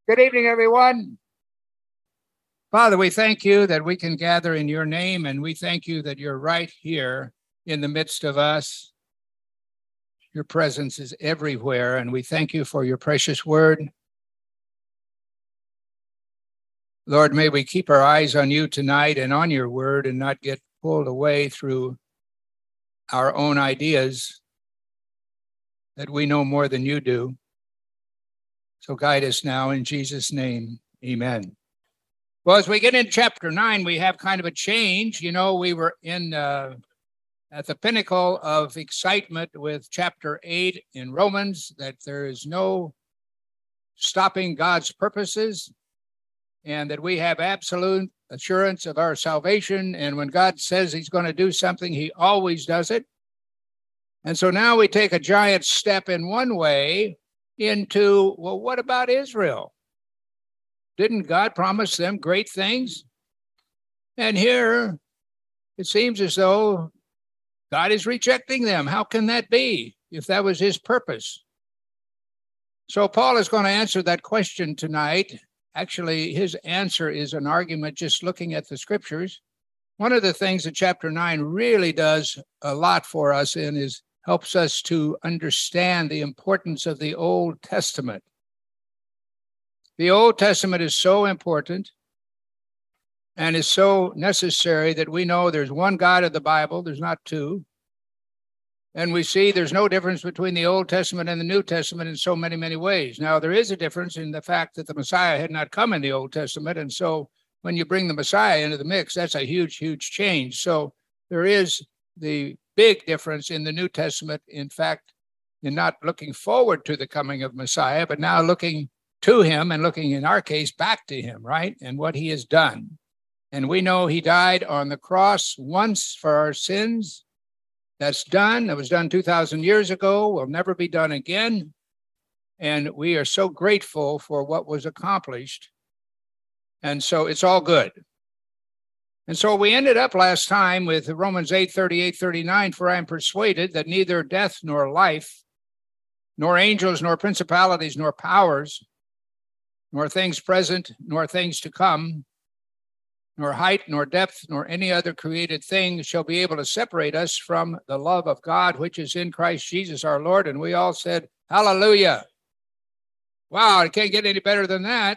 Good evening, everyone. Father, we thank you that we can gather in your name, and we thank you that you're right here in the midst of us. Your presence is everywhere, and we thank you for your precious word. Lord, may we keep our eyes on you tonight and on your word and not get pulled away through our own ideas that we know more than you do. So guide us now in Jesus' name. Amen. Well, as we get into chapter 9, we have kind of a change. You know, we were at the pinnacle of excitement with chapter 8 in Romans, that there is no stopping God's purposes and that we have absolute assurance of our salvation. And when God says he's going to do something, he always does it. And so now we take a giant step in one way into, well, what about Israel? Didn't God promise them great things? And here it seems as though God is rejecting them. How can that be if that was his purpose? So Paul is going to answer that question tonight. Actually, his answer is an argument just looking at the scriptures. One of the things that chapter 9 really does a lot for us is helps us to understand the importance of the Old Testament. The Old Testament is so important and is so necessary that we know there's one God of the Bible, there's not two. And we see there's no difference between the Old Testament and the New Testament in so many, many ways. Now, there is a difference in the fact that the Messiah had not come in the Old Testament. And so when you bring the Messiah into the mix, that's a huge, huge change. So there is the big difference in the New Testament, in fact, in not looking forward to the coming of Messiah, but now looking to him and looking, in our case, back to him, right? And what he has done. And we know he died on the cross once for our sins. That's done. It was done 2,000 years ago. Will never be done again. And we are so grateful for what was accomplished. And so it's all good. And so we ended up last time with Romans 8:38-39, for I am persuaded that neither death nor life, nor angels, nor principalities, nor powers, nor things present, nor things to come, nor height, nor depth, nor any other created thing shall be able to separate us from the love of God, which is in Christ Jesus our Lord. And we all said, hallelujah. Wow, it can't get any better than that.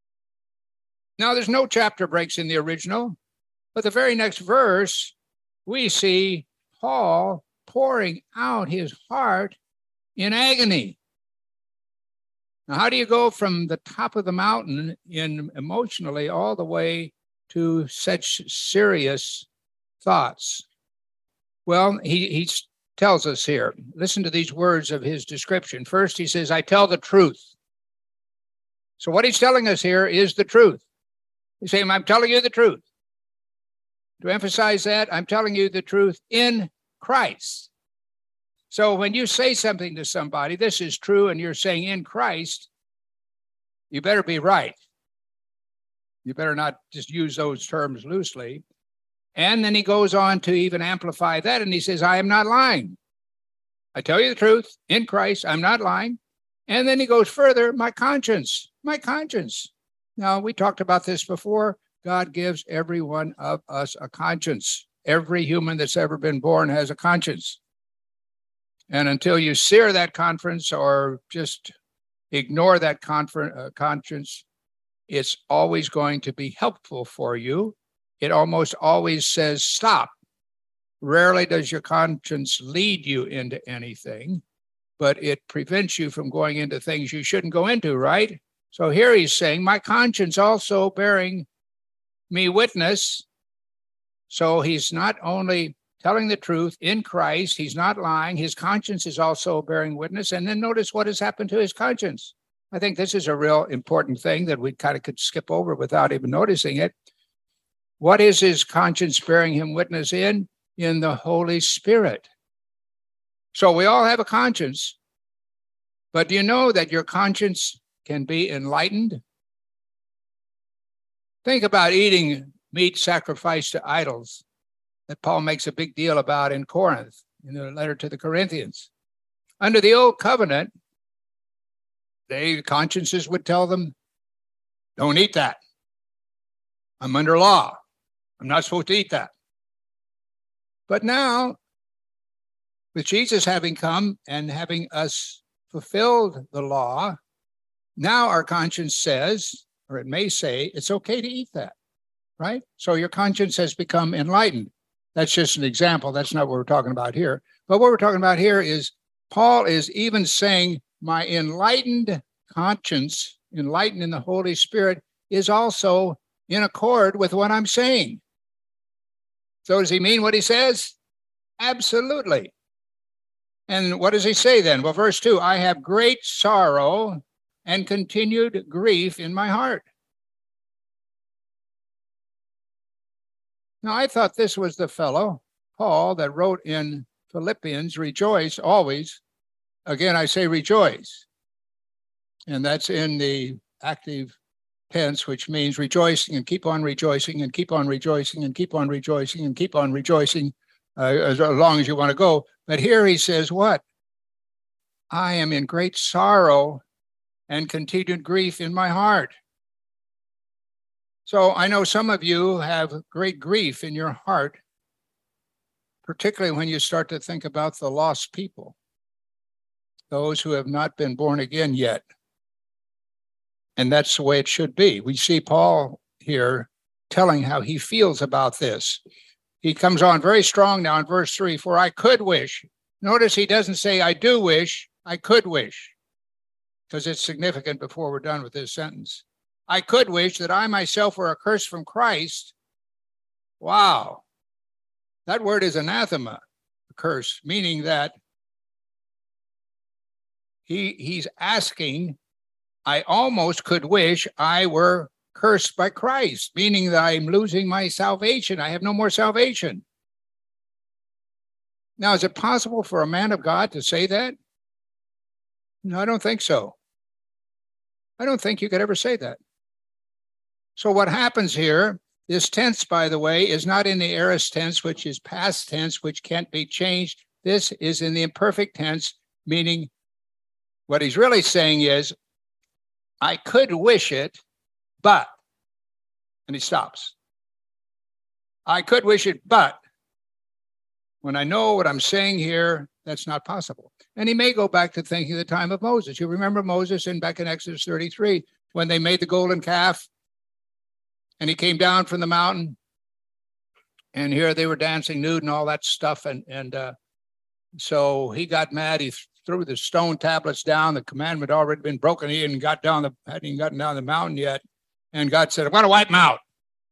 Now, there's no chapter breaks in the original, but the very next verse, we see Paul pouring out his heart in agony. Now, how do you go from the top of the mountain in emotionally all the way to such serious thoughts? Well, he tells us here. Listen to these words of his description. First, he says, I tell the truth. So what he's telling us here is the truth. He's saying, I'm telling you the truth. To emphasize that, I'm telling you the truth in Christ. So when you say something to somebody, this is true, and you're saying in Christ, you better be right. You better not just use those terms loosely. And then he goes on to even amplify that, and he says, I am not lying. I tell you the truth, in Christ, I'm not lying. And then he goes further, my conscience. Now, we talked about this before. God gives every one of us a conscience. Every human that's ever been born has a conscience. And until you sear that conscience or just ignore that conscience, it's always going to be helpful for you. It almost always says stop. Rarely does your conscience lead you into anything, but it prevents you from going into things you shouldn't go into, right? So here he's saying, my conscience also bearing me witness. So he's not only telling the truth in Christ, he's not lying, his conscience is also bearing witness. And then notice what has happened to his conscience. I think this is a real important thing that we kind of could skip over without even noticing it. What is his conscience bearing him witness in? In the Holy Spirit. So we all have a conscience, but do you know that your conscience can be enlightened? Think about eating meat sacrificed to idols that Paul makes a big deal about in Corinth, in the letter to the Corinthians. Under the old covenant, their consciences would tell them Don't eat that. I'm under law. I'm not supposed to eat that. But now, with Jesus having come and having us fulfilled the law, now our conscience says, or it may say, it's okay to eat that, right? So your conscience has become enlightened. That's just an example. That's not what we're talking about here. But what we're talking about here is Paul is even saying my enlightened conscience, enlightened in the Holy Spirit, is also in accord with what I'm saying. So does he mean what he says? Absolutely. And what does he say then? Well, verse 2, I have great sorrow and continued grief in my heart. Now, I thought this was the fellow, Paul, that wrote in Philippians, rejoice always. Again, I say rejoice. And that's in the active tense, which means rejoicing and keep on rejoicing and keep on rejoicing and keep on rejoicing and keep on rejoicing as long as you want to go. But here he says what? I am in great sorrow and continued grief in my heart. So I know some of you have great grief in your heart, particularly when you start to think about the lost people, those who have not been born again yet. And that's the way it should be. We see Paul here telling how he feels about this. He comes on very strong now in verse 3, for I could wish. Notice he doesn't say, I do wish, I could wish, because it's significant before we're done with this sentence. I could wish that I myself were accursed from Christ. Wow. That word is anathema, curse, meaning that he's asking, I almost could wish I were cursed by Christ, meaning that I'm losing my salvation. I have no more salvation. Now, is it possible for a man of God to say that? No, I don't think so. I don't think you could ever say that. So what happens here, this tense, by the way, is not in the aorist tense, which is past tense, which can't be changed. This is in the imperfect tense, meaning what he's really saying is, I could wish it, but, and he stops. I could wish it, but when I know what I'm saying here, that's not possible. And he may go back to thinking the time of Moses. You remember Moses back in Exodus 33, when they made the golden calf and he came down from the mountain and here they were dancing nude and all that stuff. And so he got mad. He threw the stone tablets down. The commandment had already been broken. He hadn't gotten down the mountain yet. And God said, I'm going to wipe him out.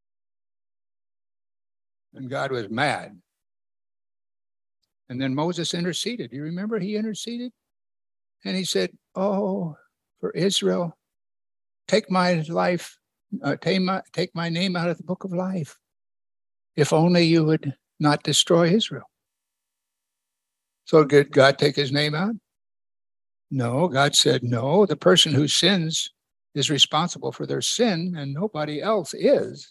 And God was mad. And then Moses interceded. You remember he interceded? And he said, oh, for Israel, take my life, take my name out of the book of life. If only you would not destroy Israel. So did God take his name out? No, God said, no, the person who sins is responsible for their sin and nobody else is.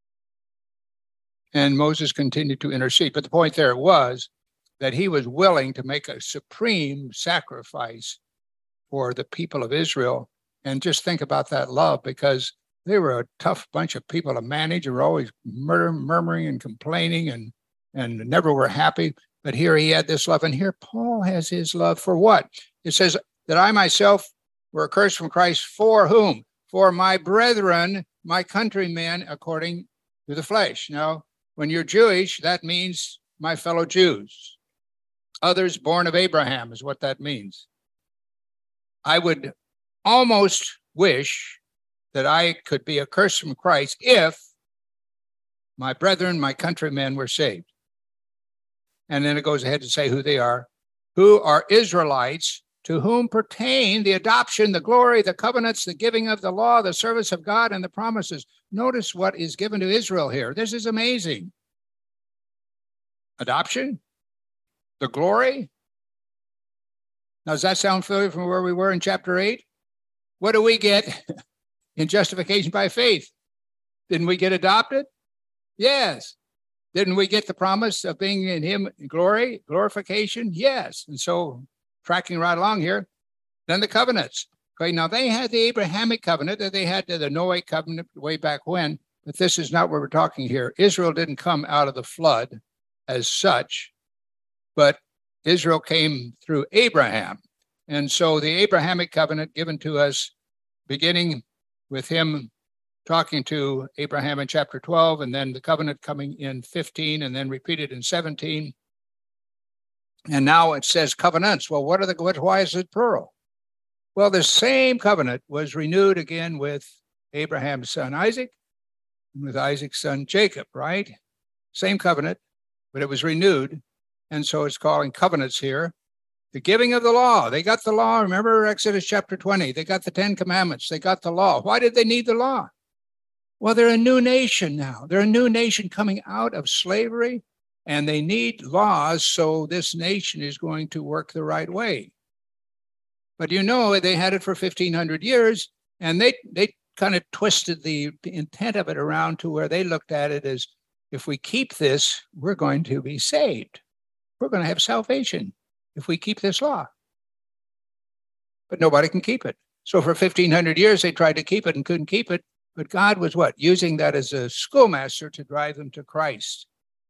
And Moses continued to intercede. But the point there was that he was willing to make a supreme sacrifice for the people of Israel. And just think about that love, because they were a tough bunch of people to manage. They were always murmuring and complaining and never were happy. But here he had this love. And here Paul has his love for what? It says that I myself were accursed from Christ for whom? For my brethren, my countrymen, according to the flesh. Now, when you're Jewish, that means my fellow Jews. Others born of Abraham is what that means. I would almost wish that I could be accursed from Christ if my brethren, my countrymen were saved. And then it goes ahead to say who they are, who are Israelites, to whom pertain the adoption, the glory, the covenants, the giving of the law, the service of God, and the promises. Notice what is given to Israel here. This is amazing. Adoption, the glory. Now, does that sound familiar from where we were in chapter 8? What do we get in justification by faith? Didn't we get adopted? Yes. Didn't we get the promise of being in him glorification? Yes. And so tracking right along here, then the covenants. Okay, now they had the Abrahamic covenant that they had to the Noahic covenant way back when, but this is not what we're talking here. Israel didn't come out of the flood as such, but Israel came through Abraham. And so the Abrahamic covenant given to us, beginning with him talking to Abraham in chapter 12, and then the covenant coming in 15, and then repeated in 17. And now it says covenants. Well, why is it plural? Well, the same covenant was renewed again with Abraham's son Isaac and with Isaac's son Jacob, right? Same covenant, but it was renewed. And so it's calling covenants here. The giving of the law. They got the law. Remember Exodus chapter 20. They got the 10 commandments. They got the law. Why did they need the law? Well, they're a new nation now. They're a new nation coming out of slavery, and they need laws so this nation is going to work the right way. But you know, they had it for 1,500 years, and they kind of twisted the intent of it around to where they looked at it as, if we keep this, we're going to be saved. We're going to have salvation if we keep this law. But nobody can keep it. So for 1,500 years, they tried to keep it and couldn't keep it. But God was what? Using that as a schoolmaster to drive them to Christ.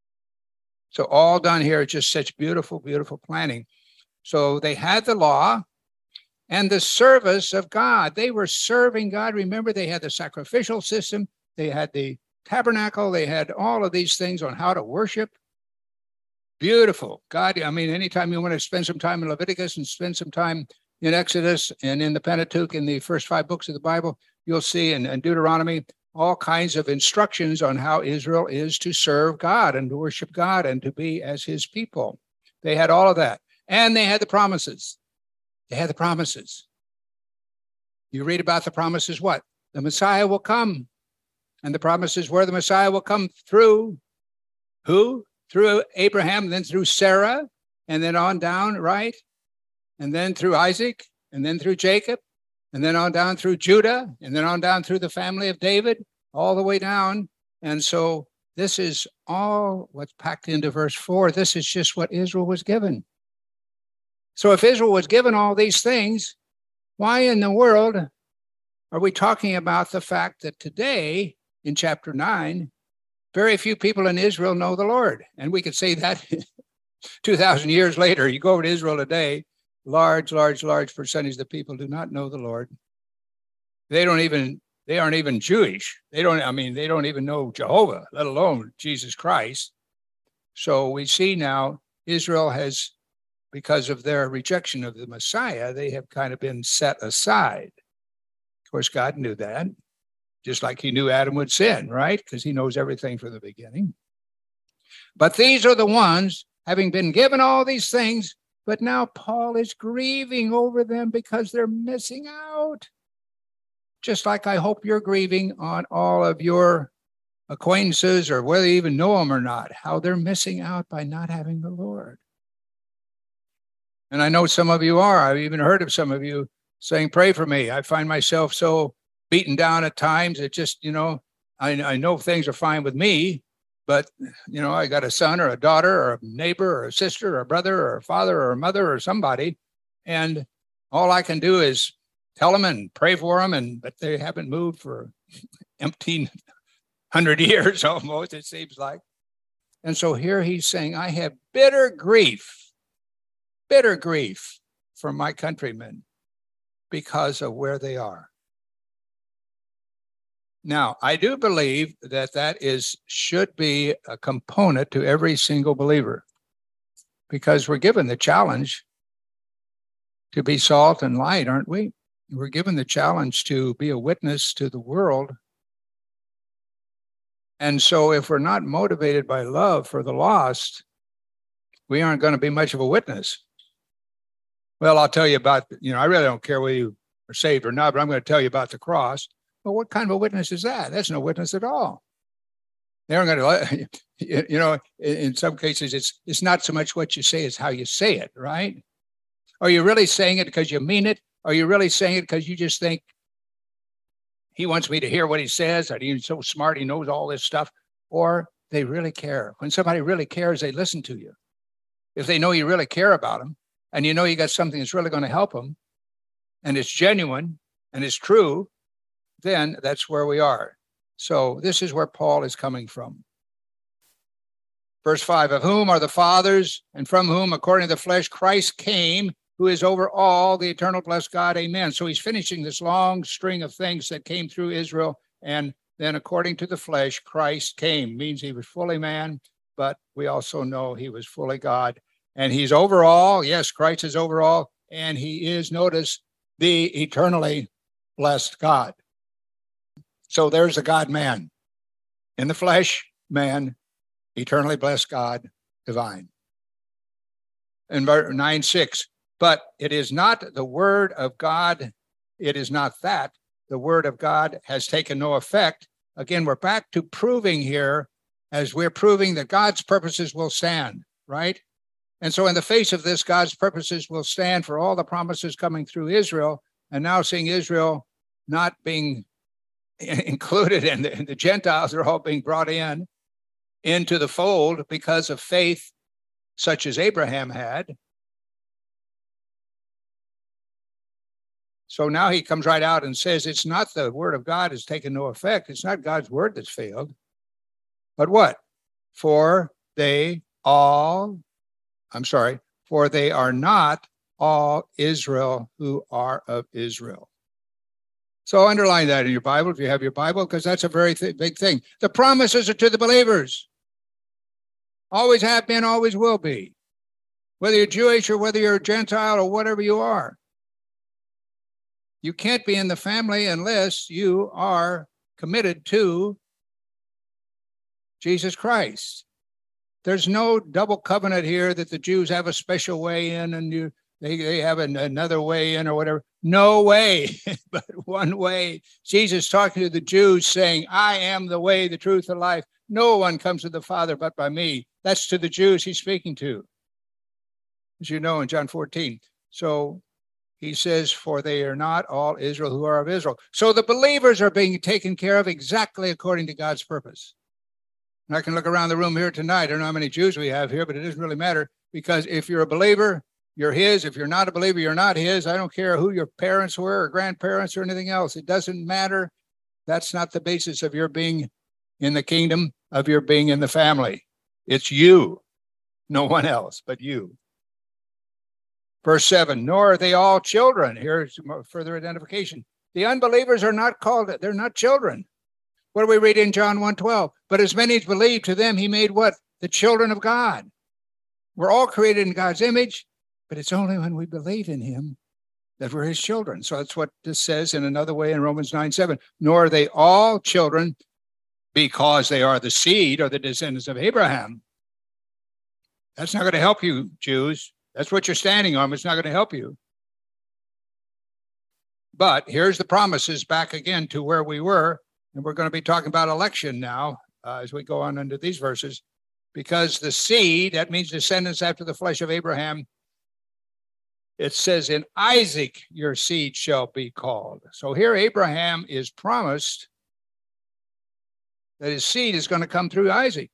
So all done here, just such beautiful, beautiful planning. So they had the law and the service of God. They were serving God. Remember, they had the sacrificial system. They had the tabernacle. They had all of these things on how to worship. Beautiful. God, I mean, anytime you want to spend some time in Leviticus and spend some time in Exodus and in the Pentateuch, in the first 5 books of the Bible, you'll see in Deuteronomy all kinds of instructions on how Israel is to serve God and to worship God and to be as his people. They had all of that. And they had the promises. They had the promises. You read about the promises, what? The Messiah will come. And the promises where the Messiah will come through who? Through Abraham, then through Sarah, and then on down, right? And then through Isaac, and then through Jacob, and then on down through Judah, and then on down through the family of David, all the way down. And so this is all what's packed into verse 4. This is just what Israel was given. So if Israel was given all these things, why in the world are we talking about the fact that today, in chapter 9, very few people in Israel know the Lord? And we could say that 2,000 years later. You go over to Israel today, large percentage of the people do not know the Lord. They aren't even Jewish. They don't even know Jehovah, let alone Jesus Christ. So we see now Israel has, because of their rejection of the Messiah, they have kind of been set aside. Of course, God knew that, just like he knew Adam would sin, right? Because he knows everything from the beginning. But these are the ones, having been given all these things, but now Paul is grieving over them because they're missing out. Just like I hope you're grieving on all of your acquaintances, or whether you even know them or not, how they're missing out by not having the Lord. And I know some of you are. I've even heard of some of you saying, pray for me. I find myself so beaten down at times. It just, I know things are fine with me, but, I got a son or a daughter or a neighbor or a sister or a brother or a father or a mother or somebody. And all I can do is tell them and pray for them. But they haven't moved for 1,800 years almost, it seems like. And so here he's saying, I have bitter grief for my countrymen because of where they are. Now, I do believe that should be a component to every single believer, because we're given the challenge to be salt and light, aren't we? We're given the challenge to be a witness to the world. And so if we're not motivated by love for the lost, we aren't going to be much of a witness. Well, I'll tell you about, I really don't care whether you are saved or not, but I'm going to tell you about the cross. Well, what kind of a witness is that? That's no witness at all. They aren't going to, in some cases, it's not so much what you say, it's how you say it, right? Are you really saying it because you mean it? Are you really saying it because you just think he wants me to hear what he says, that he's so smart, he knows all this stuff? Or they really care. When somebody really cares, they listen to you. If they know you really care about them, and you know you got something that's really going to help them, and it's genuine and it's true, then that's where we are. So this is where Paul is coming from. Verse 5, of whom are the fathers, and from whom, according to the flesh, Christ came, who is over all, the eternal blessed God. Amen. So he's finishing this long string of things that came through Israel, and then according to the flesh, Christ came. Means he was fully man, but we also know he was fully God. And he's over all. Yes, Christ is over all, and he is, notice, the eternally blessed God. So there's the God-man. In the flesh, man, eternally blessed God, divine. In verse 9:6, but it is not the word of God, it is not that the word of God has taken no effect. Again, we're back to proving here, as we're proving that God's purposes will stand, right? And so in the face of this, God's purposes will stand for all the promises coming through Israel, and now seeing Israel not being included, and the Gentiles are all being brought into the fold because of faith such as Abraham had. So now he comes right out and says, it's not the word of God has taken no effect. It's not God's word that's failed. But what? For they are not all Israel who are of Israel. So underline that in your Bible if you have your Bible, because that's a very big thing. The promises are to the believers. Always have been, always will be. Whether you're Jewish or whether you're a Gentile or whatever you are. You can't be in the family unless you are committed to Jesus Christ. There's no double covenant here that the Jews have a special way in and they have another way in or whatever. No way, but one way. Jesus talking to the Jews saying, I am the way, the truth, the life. No one comes to the Father but by me. That's to the Jews he's speaking to, as you know in John 14. So he says, for they are not all Israel who are of Israel. So the believers are being taken care of exactly according to God's purpose. And I can look around the room here tonight. I don't know how many Jews we have here, but it doesn't really matter, because if you're a believer, you're his. If you're not a believer, you're not his. I don't care who your parents were or grandparents or anything else. It doesn't matter. That's not the basis of your being in the kingdom, of your being in the family. It's you, no one else but you. Verse 7, nor are they all children. Here's further identification. The unbelievers are not called, they're not children. What do we read in John 1:12? But as many as believed, to them he made what? The children of God. We're all created in God's image, but it's only when we believe in him that we're his children. So that's what this says in another way in Romans 9:7. Nor are they all children because they are the seed or the descendants of Abraham. That's not going to help you, Jews. That's what you're standing on. It's not going to help you. But here's the promises back again to where we were. And we're going to be talking about election now as we go on into these verses. Because the seed, that means descendants after the flesh of Abraham, it says, in Isaac your seed shall be called. So here Abraham is promised that his seed is going to come through Isaac.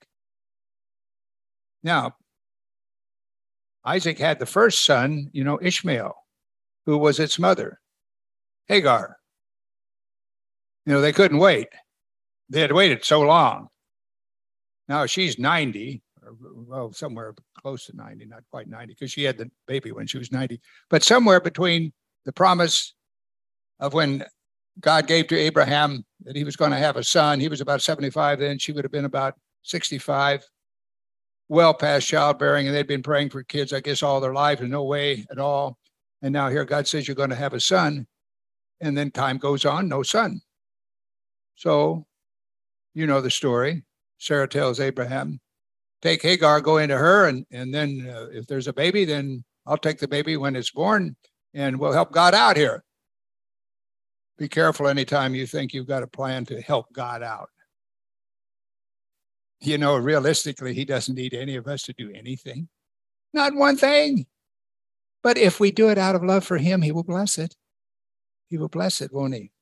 Now, Isaac had the first son, Ishmael, who was its mother, Hagar. They couldn't wait. They had waited so long. Now she's 90, well, somewhere close to 90, not quite 90, because she had the baby when she was 90. But somewhere between the promise of when God gave to Abraham that he was going to have a son, he was about 75 then, she would have been about 65. Well past childbearing, and they'd been praying for kids, I guess, all their life, and no way at all. And now here God says you're going to have a son, and then time goes on, no son. So, you know the story. Sarah tells Abraham, take Hagar, go into her, and then if there's a baby, then I'll take the baby when it's born, and we'll help God out here. Be careful anytime you think you've got a plan to help God out. Realistically, he doesn't need any of us to do anything. Not one thing. But if we do it out of love for him, he will bless it. He will bless it, won't he?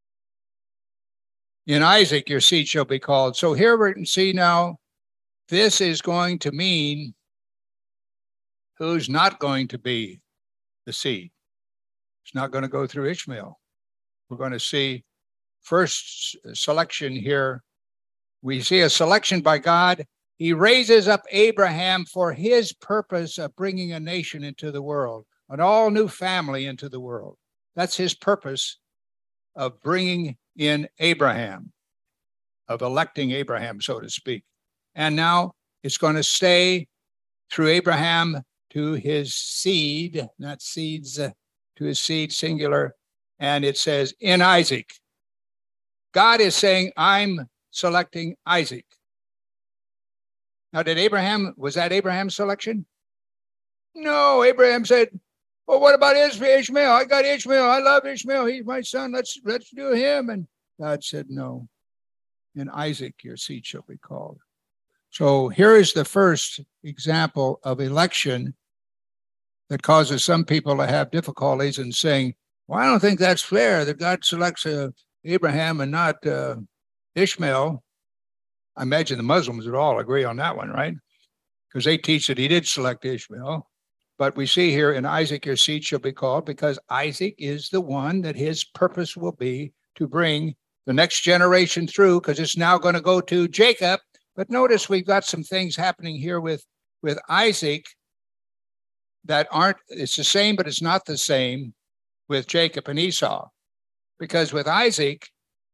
In Isaac, your seed shall be called. So here we can see now, this is going to mean who's not going to be the seed. It's not going to go through Ishmael. We're going to see first selection here. We see a selection by God. He raises up Abraham for his purpose of bringing a nation into the world, an all new family into the world. That's his purpose of bringing in Abraham, of electing Abraham, so to speak. And now it's going to stay through Abraham to his seed, not seeds, to his seed, singular. And it says in Isaac. God is saying, I'm selecting Isaac. Now, was that Abraham's selection? No, Abraham said, well, what about Ishmael? I got Ishmael. I love Ishmael. He's my son. Let's do him. And God said, no. In Isaac, your seed shall be called. So here is the first example of election that causes some people to have difficulties in saying, well, I don't think that's fair that God selects Abraham and not Ishmael. I imagine the Muslims would all agree on that one, right? Because they teach that he did select Ishmael. But we see here in Isaac, your seed shall be called, because Isaac is the one that his purpose will be to bring the next generation through, because it's now going to go to Jacob. But notice we've got some things happening here with Isaac that it's the same, but it's not the same with Jacob and Esau. Because with Isaac,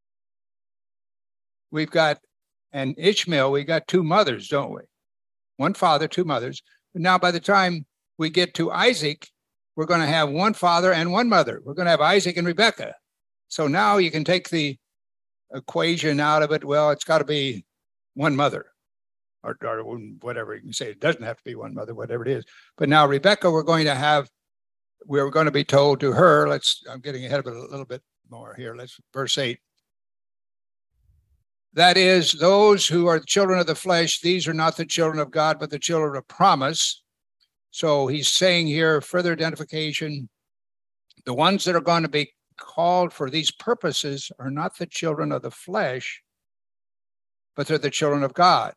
we've got, and Ishmael, we got two mothers, don't we? One father, two mothers. But now by the time we get to Isaac, we're going to have one father and one mother. We're going to have Isaac and Rebekah. So now you can take the equation out of it. Well, it's got to be one mother, or whatever you can say. It doesn't have to be one mother, whatever it is. But now Rebekah, we're going to be told to her, I'm getting ahead of it a little bit more here. Verse 8. That is, those who are the children of the flesh, these are not the children of God, but the children of promise. So he's saying here, further identification, the ones that are going to be called for these purposes are not the children of the flesh, but they're the children of God.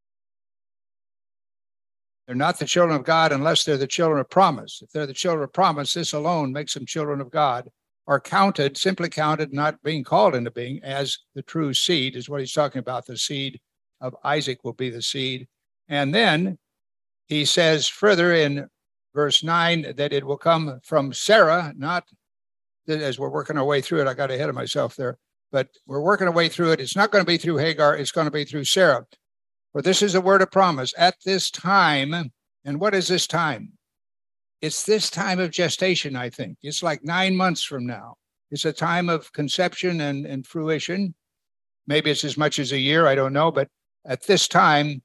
They're not the children of God unless they're the children of promise. If they're the children of promise, this alone makes them children of God, are counted, simply counted, not being called into being as the true seed, is what he's talking about. The seed of Isaac will be the seed. And then he says further in verse 9 that it will come from Sarah, not as we're working our way through it. I got ahead of myself there, but we're working our way through it. It's not going to be through Hagar. It's going to be through Sarah. For this is a word of promise. At this time, and what is this time? It's this time of gestation, I think. It's like 9 months from now. It's a time of conception and fruition. Maybe it's as much as a year, I don't know. But at this time,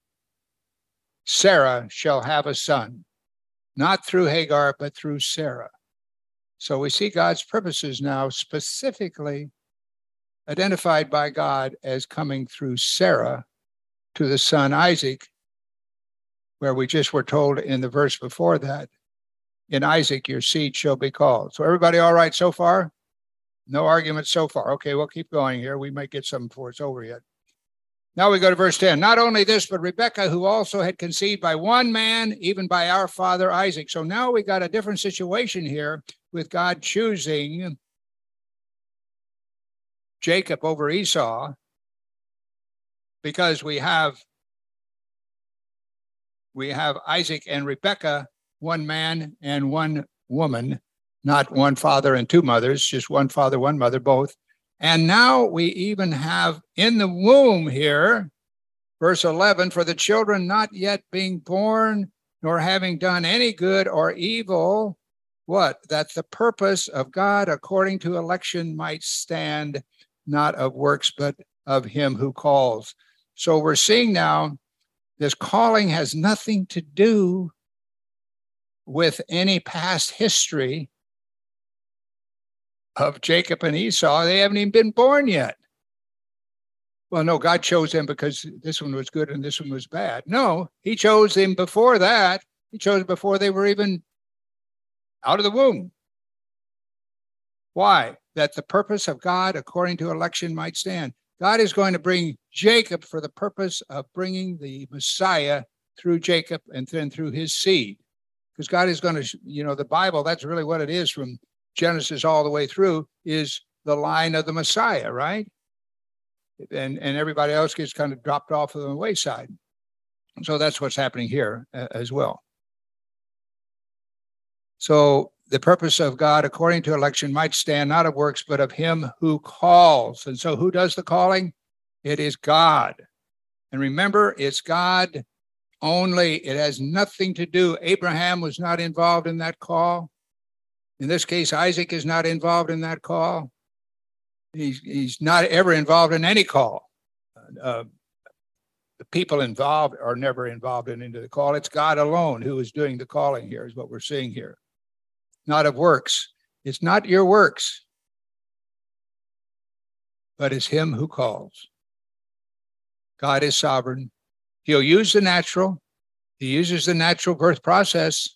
Sarah shall have a son, not through Hagar, but through Sarah. So we see God's purposes now specifically identified by God as coming through Sarah to the son Isaac, where we just were told in the verse before that, in Isaac, your seed shall be called. So everybody all right so far? No arguments so far. Okay, we'll keep going here. We might get some before it's over yet. Now we go to verse 10. Not only this, but Rebekah, who also had conceived by one man, even by our father Isaac. So now we got a different situation here with God choosing Jacob over Esau, because we have Isaac and Rebekah, one man and one woman, not one father and two mothers, just one father, one mother, both. And now we even have in the womb here, verse 11, for the children not yet being born, nor having done any good or evil, what? That the purpose of God according to election might stand, not of works, but of him who calls. So we're seeing now this calling has nothing to do with any past history of Jacob and Esau. They haven't even been born yet. Well, no, God chose them because this one was good and this one was bad. No, he chose them before that. He chose them before they were even out of the womb. Why? That the purpose of God according to election might stand. God is going to bring Jacob for the purpose of bringing the Messiah through Jacob and then through his seed. Because God is going to, the Bible, that's really what it is from Genesis all the way through is the line of the Messiah, right? And everybody else gets kind of dropped off of the wayside. So that's what's happening here as well. So the purpose of God, according to election, might stand not of works, but of him who calls. And so who does the calling? It is God. And remember, it's God only. It has nothing to do. Abraham was not involved in that call. In this case, Isaac is not involved in that call. He's not ever involved in any call. The people involved are never involved into the call. It's God alone who is doing the calling here, is what we're seeing here. Not of works. It's not your works, but it's him who calls. God is sovereign. He'll use the natural. He uses the natural birth process.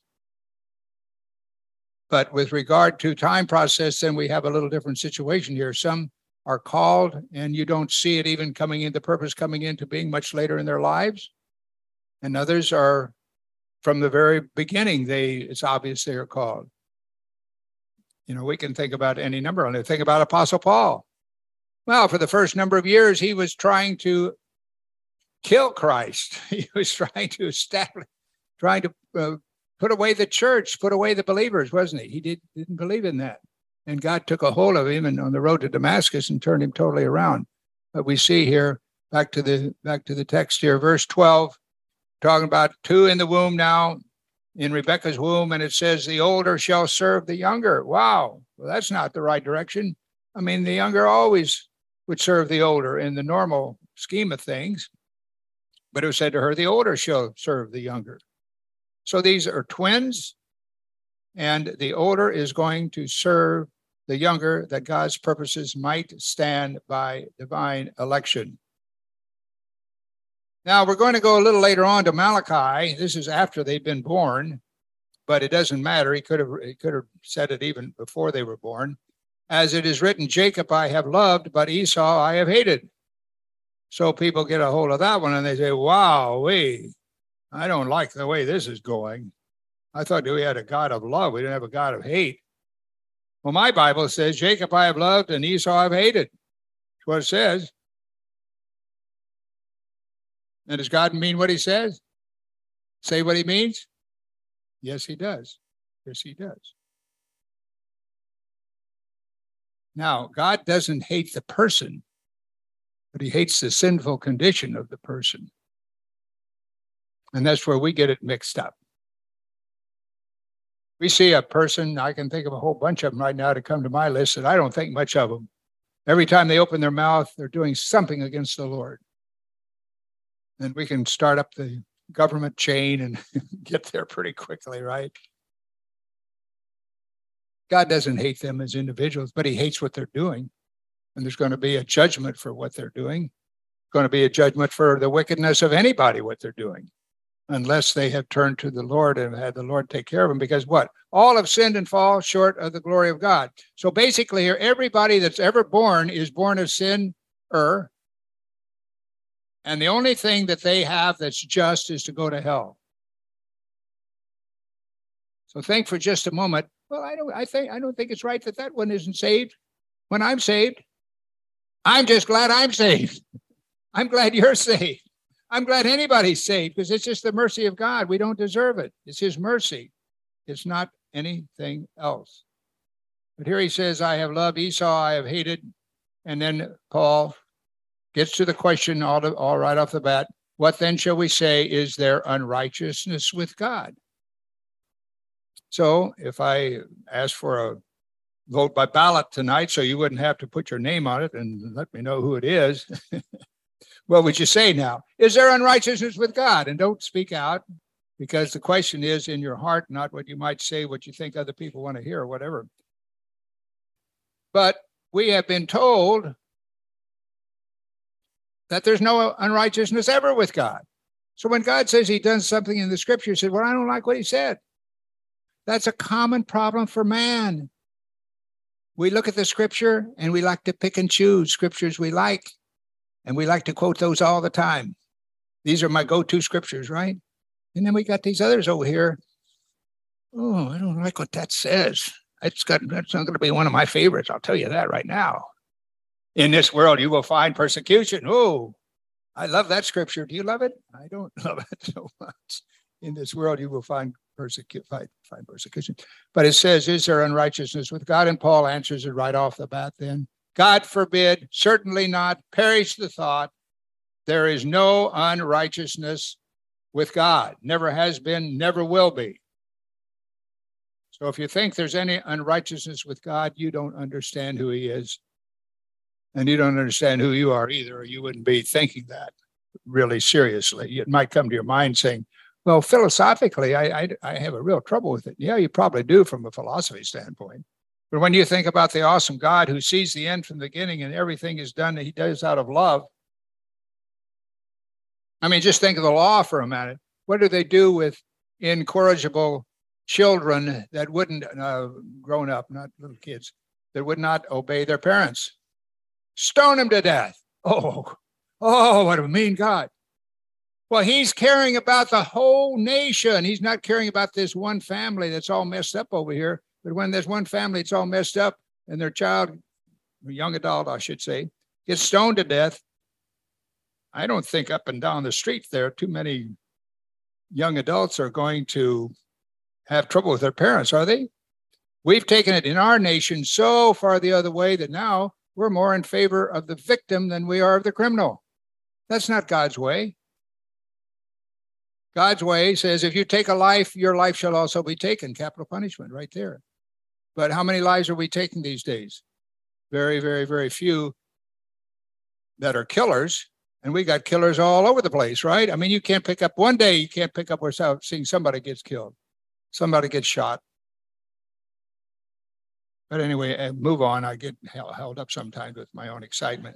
But with regard to time process, then we have a little different situation here. Some are called and you don't see it even coming into purpose, coming into being much later in their lives. And others are from the very beginning, it's obvious they are called. You know, we can think about any number on it. Think about Apostle Paul. Well, for the first number of years, he was trying to kill Christ. He was trying to establish, trying to put away the church, put away the believers, wasn't he? He didn't believe in that. And God took a hold of him and on the road to Damascus and turned him totally around. But we see here, back to the text here, verse 12, talking about two in the womb now, in Rebekah's womb, and it says, the older shall serve the younger. Wow, well, that's not the right direction. I mean, the younger always would serve the older in the normal scheme of things. But it was said to her, the older shall serve the younger. So these are twins, and the older is going to serve the younger, that God's purposes might stand by divine election. Now, we're going to go a little later on to Malachi. This is after they've been born, but it doesn't matter. He could have said it even before they were born. As it is written, Jacob I have loved, but Esau I have hated. So people get a hold of that one and they say, wow, I don't like the way this is going. I thought we had a God of love. We didn't have a God of hate. Well, my Bible says, Jacob I have loved and Esau I have hated. That's what it says. And does God mean what he says? Say what he means? Yes, he does. Yes, he does. Now, God doesn't hate the person, but he hates the sinful condition of the person. And that's where we get it mixed up. We see a person, I can think of a whole bunch of them right now to come to my list, and I don't think much of them. Every time they open their mouth, they're doing something against the Lord. And we can start up the government chain and get there pretty quickly, right? God doesn't hate them as individuals, but he hates what they're doing. And there's going to be a judgment for what they're doing. Going to be a judgment for the wickedness of anybody, what they're doing, unless they have turned to the Lord and had the Lord take care of them. Because what? All have sinned and fall short of the glory of God. So basically here, everybody that's ever born is born of sin. And the only thing that they have that's just is to go to hell. So think for just a moment. Well, I don't think it's right that one isn't saved. When I'm saved, I'm just glad I'm saved. I'm glad you're saved. I'm glad anybody's saved because it's just the mercy of God. We don't deserve it. It's his mercy. It's not anything else. But here he says, I have loved Esau, I have hated. And then Paul gets to the question all right off the bat. What then shall we say is their unrighteousness with God? So if I ask for a vote by ballot tonight, so you wouldn't have to put your name on it and let me know who it is, what would you say now? Is there unrighteousness with God? And don't speak out, because the question is in your heart, not what you might say, what you think other people want to hear or whatever. But we have been told that there's no unrighteousness ever with God. So when God says he does something in the scripture, he said, well, I don't like what he said. That's a common problem for man. We look at the scripture and we like to pick and choose scriptures we like. And we like to quote those all the time. These are my go-to scriptures, right? And then we got these others over here. Oh, I don't like what that says. That's not going to be one of my favorites. I'll tell you that right now. In this world, you will find persecution. Oh, I love that scripture. Do you love it? I don't love it so much. In this world, you will find persecution. But it says, is there unrighteousness with God? And Paul answers it right off the bat then. God forbid, certainly not. Perish the thought. There is no unrighteousness with God. Never has been, never will be. So if you think there's any unrighteousness with God, you don't understand who he is. And you don't understand who you are either, or you wouldn't be thinking that really seriously. It might come to your mind saying, well, philosophically, I have a real trouble with it. Yeah, you probably do from a philosophy standpoint. But when you think about the awesome God who sees the end from the beginning and everything is done that he does out of love, I mean, just think of the law for a minute. What do they do with incorrigible children that wouldn't, grown up, not little kids, that would not obey their parents? Stone them to death. Oh, what a mean God. Well, he's caring about the whole nation. He's not caring about this one family that's all messed up over here. But when there's one family that's all messed up and their child, young adult, I should say, gets stoned to death, I don't think up and down the street there too many young adults are going to have trouble with their parents, are they? We've taken it in our nation so far the other way that now we're more in favor of the victim than we are of the criminal. That's not God's way. God's way says, if you take a life, your life shall also be taken. Capital punishment right there. But how many lives are we taking these days? Very, very, very few that are killers. And we got killers all over the place, right? I mean, you can't pick up one day, you can't pick up without seeing somebody gets killed. Somebody gets shot. But anyway, move on. I get held up sometimes with my own excitement.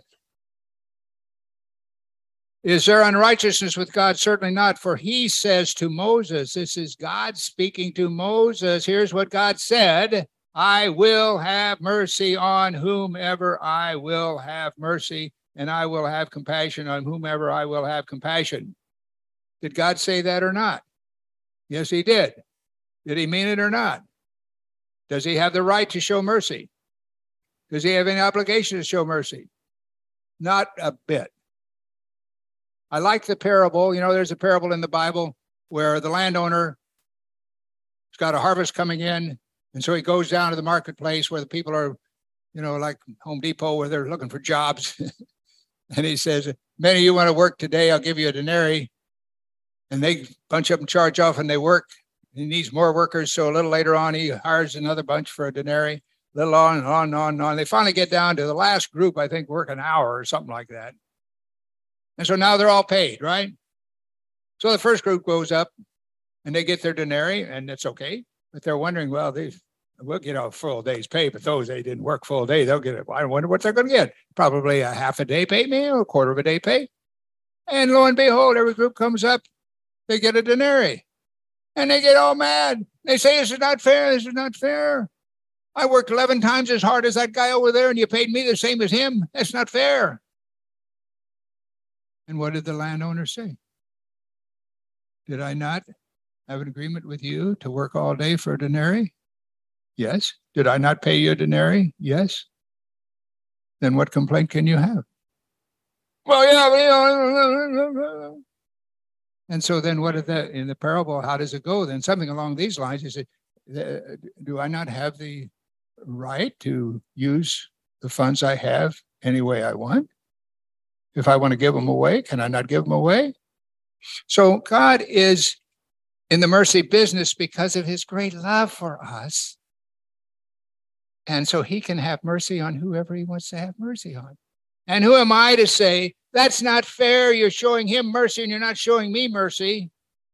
Is there unrighteousness with God? Certainly not. For he says to Moses, this is God speaking to Moses. Here's what God said. I will have mercy on whomever I will have mercy, and I will have compassion on whomever I will have compassion. Did God say that or not? Yes, he did. Did he mean it or not? Does he have the right to show mercy? Does he have any obligation to show mercy? Not a bit. I like the parable. You know, there's a parable in the Bible where the landowner has got a harvest coming in, and so he goes down to the marketplace where the people are, you know, like Home Depot, where they're looking for jobs. And he says, many of you want to work today, I'll give you a denarii. And they bunch up and charge off and they work. He needs more workers. So a little later on, he hires another bunch for a denarii, a little on and on and on and on. They finally get down to the last group, I think, work an hour or something like that. And so now they're all paid, right? So the first group goes up and they get their denarii, and it's okay. But they're wondering, well, we'll get a full day's pay, but those, they didn't work full day, they'll get it. I wonder what they're going to get. Probably a half a day pay, maybe a quarter of a day pay. And lo and behold, every group comes up, they get a denarii. And they get all mad. They say, this is not fair, this is not fair. I worked 11 times as hard as that guy over there, and you paid me the same as him. That's not fair. And what did the landowner say? Did I not have an agreement with you to work all day for a denarii? Yes. Did I not pay you a denarii? Yes. Then what complaint can you have? Well, yeah. And so then what is that in the parable? How does it go? Then something along these lines. He said, do I not have the right to use the funds I have any way I want? If I want to give them away, can I not give them away? So God is in the mercy business because of his great love for us. And so he can have mercy on whoever he wants to have mercy on. And who am I to say, that's not fair, you're showing him mercy and you're not showing me mercy?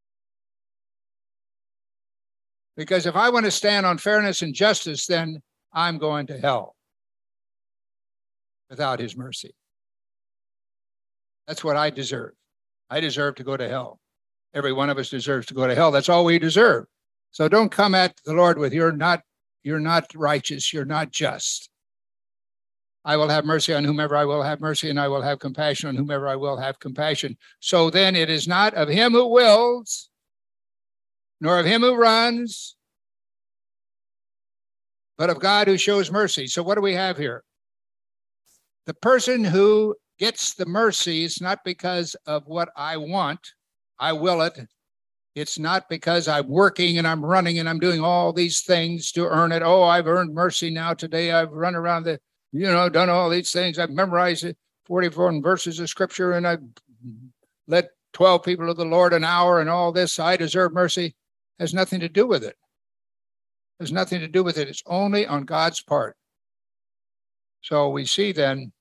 Because if I want to stand on fairness and justice, then I'm going to hell without his mercy. That's what I deserve. I deserve to go to hell. Every one of us deserves to go to hell. That's all we deserve. So don't come at the Lord with, you're not righteous, you're not just. I will have mercy on whomever I will have mercy, and I will have compassion on whomever I will have compassion. So then it is not of him who wills, nor of him who runs, but of God who shows mercy. So what do we have here? The person who gets the mercy is not because of what I want. I will it. It's not because I'm working and I'm running and I'm doing all these things to earn it. Oh, I've earned mercy now today. I've run around done all these things. I've memorized 44 verses of scripture and I've led 12 people to the Lord an hour and all this. I deserve mercy. Has nothing to do with it. Has nothing to do with it. It's only on God's part. So we see then,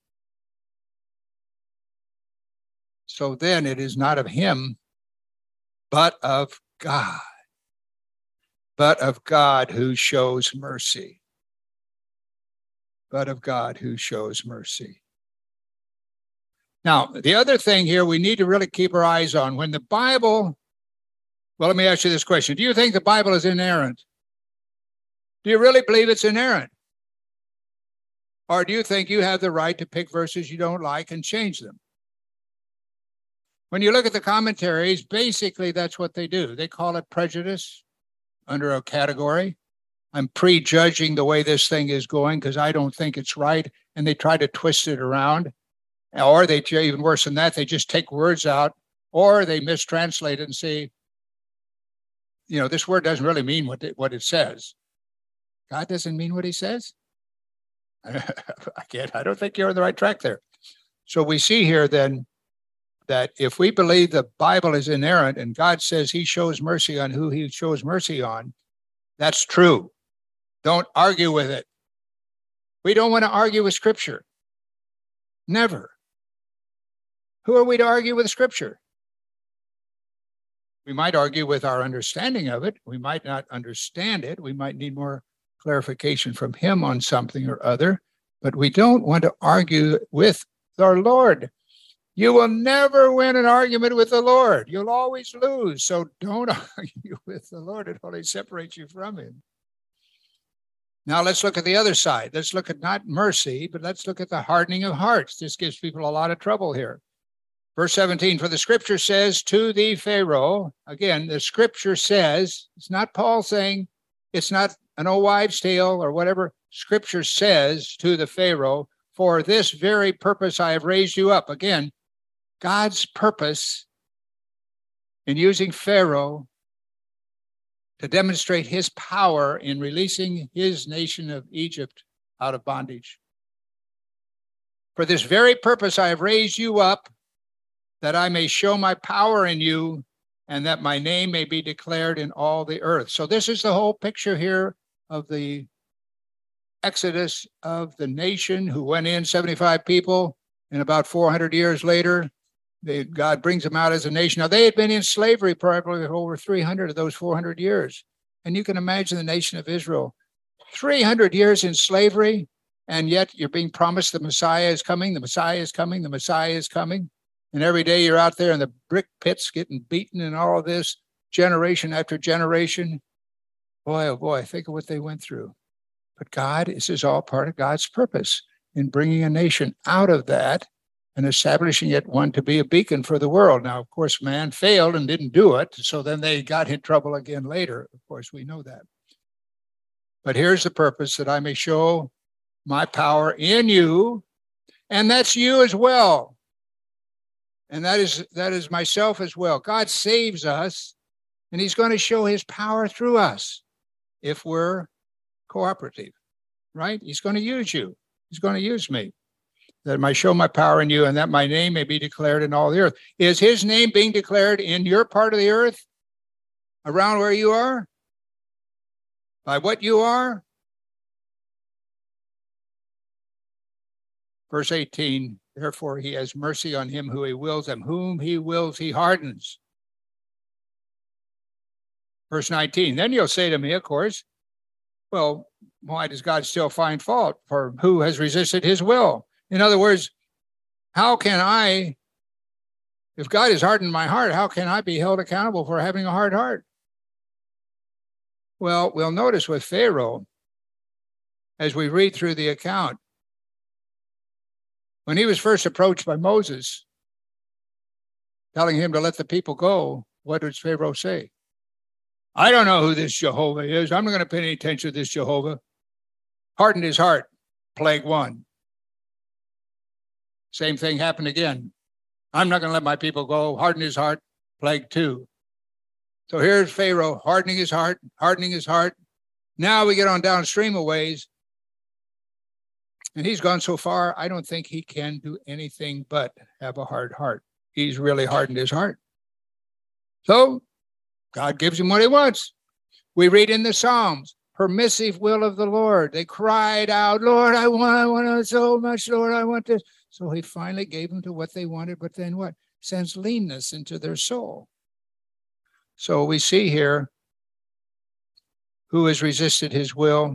so then it is not of him, but of God. But of God who shows mercy. But of God who shows mercy. Now, the other thing here we need to really keep our eyes on, when the Bible, well, let me ask you this question. Do you think the Bible is inerrant? Do you really believe it's inerrant? Or do you think you have the right to pick verses you don't like and change them? When you look at the commentaries, basically that's what they do. They call it prejudice under a category. I'm prejudging the way this thing is going because I don't think it's right, and they try to twist it around. Or they, even worse than that, they just take words out, or they mistranslate it and say, this word doesn't really mean what it says. God doesn't mean what he says? I don't think you're on the right track there. So we see here then that if we believe the Bible is inerrant and God says he shows mercy on who he shows mercy on, that's true. Don't argue with it. We don't want to argue with Scripture. Never. Who are we to argue with Scripture? We might argue with our understanding of it. We might not understand it. We might need more clarification from him on something or other, but we don't want to argue with our Lord. You will never win an argument with the Lord. You'll always lose. So don't argue with the Lord. It only separates you from him. Now let's look at the other side. Let's look at not mercy, but let's look at the hardening of hearts. This gives people a lot of trouble here. Verse 17, for the scripture says to thee, Pharaoh, again, the scripture says, it's not Paul saying, it's not an old wives' tale or whatever. Scripture says to the Pharaoh, for this very purpose I have raised you up. Again, God's purpose in using Pharaoh to demonstrate his power in releasing his nation of Egypt out of bondage. For this very purpose I have raised you up, that I may show my power in you, and that my name may be declared in all the earth. So this is the whole picture here of the exodus of the nation who went in, 75 people, and about 400 years later, God brings them out as a nation. Now, they had been in slavery probably over 300 of those 400 years. And you can imagine the nation of Israel, 300 years in slavery, and yet you're being promised the Messiah is coming, the Messiah is coming, the Messiah is coming. And every day you're out there in the brick pits getting beaten and all of this, generation after generation. Boy, oh boy, think of what they went through. But God, this is all part of God's purpose in bringing a nation out of that and establishing it one to be a beacon for the world. Now, of course, man failed and didn't do it. So then they got in trouble again later. Of course, we know that. But here's the purpose, that I may show my power in you, and that's you as well. And that is myself as well. God saves us, and he's going to show his power through us if we're cooperative, right? He's going to use you. He's going to use me, that I might show my power in you, and that my name may be declared in all the earth. Is his name being declared in your part of the earth, around where you are, by what you are? Verse 18, therefore he has mercy on him who he wills, and whom he wills he hardens. Verse 19, then you'll say to me, of course, well, why does God still find fault? For who has resisted his will? In other words, how can I, if God has hardened my heart, how can I be held accountable for having a hard heart? Well, we'll notice with Pharaoh, as we read through the account, when he was first approached by Moses, telling him to let the people go, what does Pharaoh say? I don't know who this Jehovah is. I'm not going to pay any attention to this Jehovah. hardened his heart, plague 1. Same thing happened again. I'm not going to let my people go, hardened his heart, plague 2. So here's Pharaoh hardening his heart. Now we get on downstream a ways, and he's gone so far, I don't think he can do anything but have a hard heart. He's really hardened his heart. So God gives him what he wants. We read in the Psalms, permissive will of the Lord. They cried out, Lord, I want it so much, Lord, I want this. So he finally gave them to what they wanted, but then what? Sends leanness into their soul. So we see here who has resisted his will.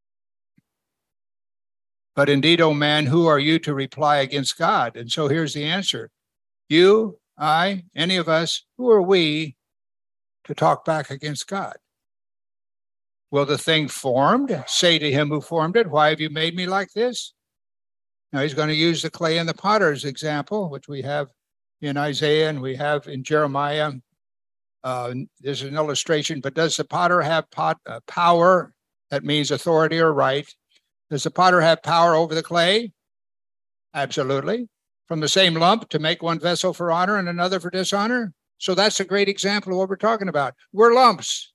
But indeed, O man, who are you to reply against God? And so here's the answer. You, I, any of us, who are we to talk back against God? Will the thing formed say to him who formed it, why have you made me like this? Now he's going to use the clay and the potter's example, which we have in Isaiah and we have in Jeremiah. There's an illustration, but does the potter have power? That means authority or right. Does the potter have power over the clay? Absolutely. From the same lump to make one vessel for honor and another for dishonor? So that's a great example of what we're talking about. We're lumps.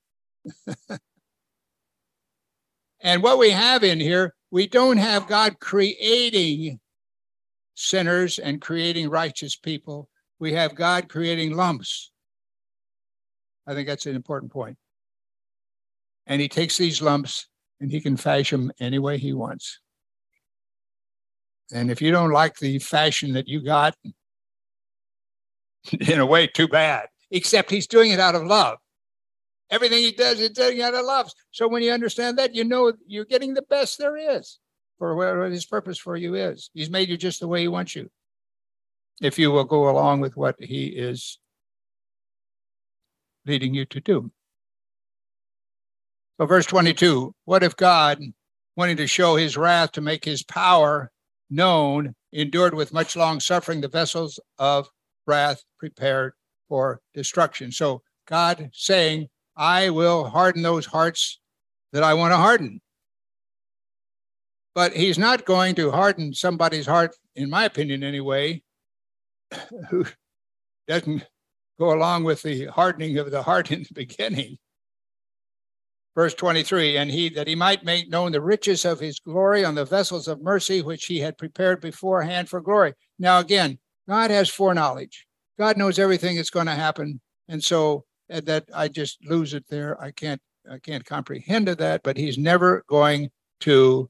And what we have in here, we don't have God creating sinners and creating righteous people. We have God creating lumps. I think that's an important point. And he takes these lumps and he can fashion them any way he wants. And if you don't like the fashion that you got, in a way, too bad. Except he's doing it out of love. Everything he does, he's doing it out of love. So when you understand that, you know you're getting the best there is for what his purpose for you is. He's made you just the way he wants you. If you will go along with what he is leading you to do. So verse 22, what if God, wanting to show his wrath to make his power known, endured with much long suffering the vessels of wrath prepared for destruction? So God saying, I will harden those hearts that I want to harden. But he's not going to harden somebody's heart, in my opinion anyway, who doesn't go along with the hardening of the heart in the beginning. Verse 23, and that he might make known the riches of his glory on the vessels of mercy, which he had prepared beforehand for glory. Now again, God has foreknowledge. God knows everything that's going to happen. And so that I just lose it there. I can't comprehend that, but he's never going to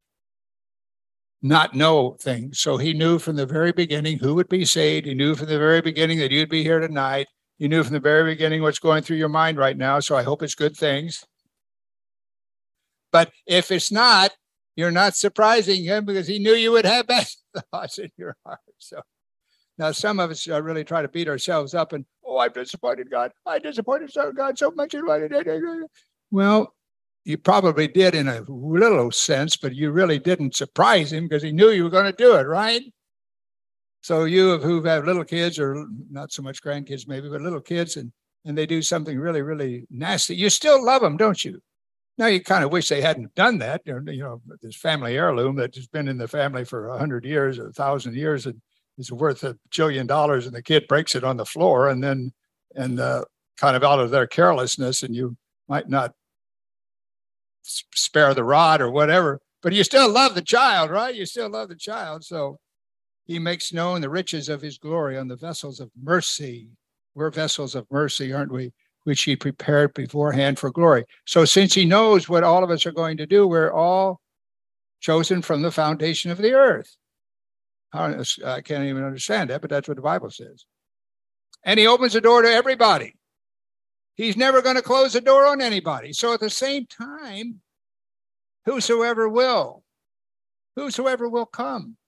not know things. So he knew from the very beginning who would be saved. He knew from the very beginning that you'd be here tonight. He knew from the very beginning what's going through your mind right now. So I hope it's good things. But if it's not, you're not surprising him because he knew you would have bad thoughts in your heart. So now some of us really try to beat ourselves up and, I've disappointed God. I disappointed God so much. Well, you probably did in a little sense, but you really didn't surprise him because he knew you were going to do it, right? So you who have little kids or not so much grandkids maybe, but little kids and they do something really, really nasty, you still love them, don't you? Now you kind of wish they hadn't done that. You know, this family heirloom that has been in the family for 100 years or 1,000 years and is worth $1 billion, and the kid breaks it on the floor, and kind of out of their carelessness, and you might not spare the rod or whatever, but you still love the child, right? You still love the child. So he makes known the riches of his glory on the vessels of mercy. We're vessels of mercy, aren't we? Which he prepared beforehand for glory. So since he knows what all of us are going to do, we're all chosen from the foundation of the earth. I can't even understand that, but that's what the Bible says. And he opens the door to everybody. He's never going to close the door on anybody. So at the same time, whosoever will come,